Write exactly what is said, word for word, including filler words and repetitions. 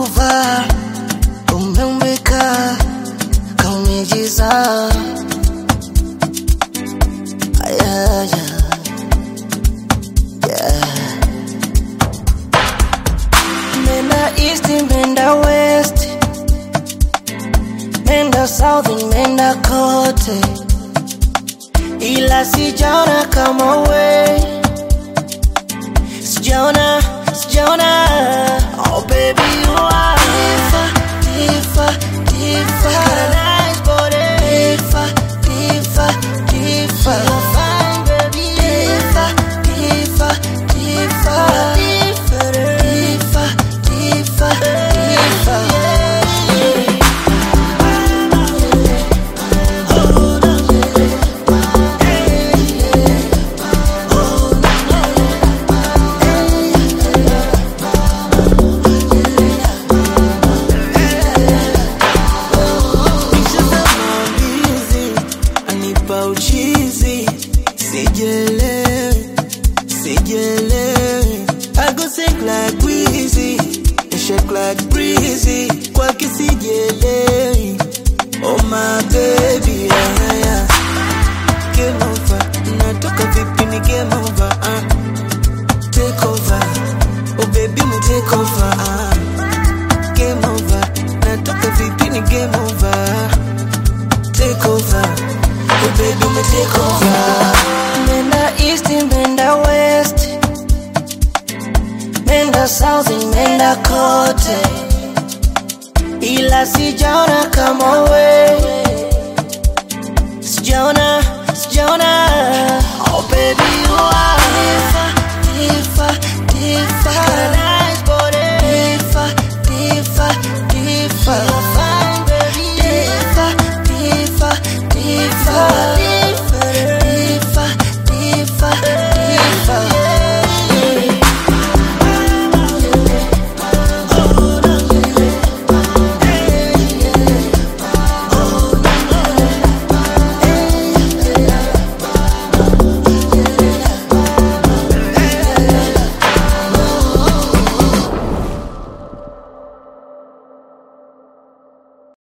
kuva umeumbika kaumijiza. Yeah, yeah, yeah. Menda east, menda west, menda south, menda kote, ila sijaona kama we. Sijaona, sijaona. Oh baby, you are Tifa, Tifa, Tifa. Got a nice body. Tifa, Tifa, Tifa. You're fine, baby. Tifa, Tifa, Tifa. Tifa, Tifa, Tifa, Tifa. Uchizi, sijelewi, sijelewi. I go sing like breezy, and shake like breezy. Kwaki sijelewi, oh my baby, yeah, yeah, yeah. Game over, natoka vipi ni game over, uh. Take over, oh baby me take over, uh. Game over, natoka vipi ni game over. Take over, oh baby me take over. Menda east, menda west, menda south, menda kote, ila sijaona kama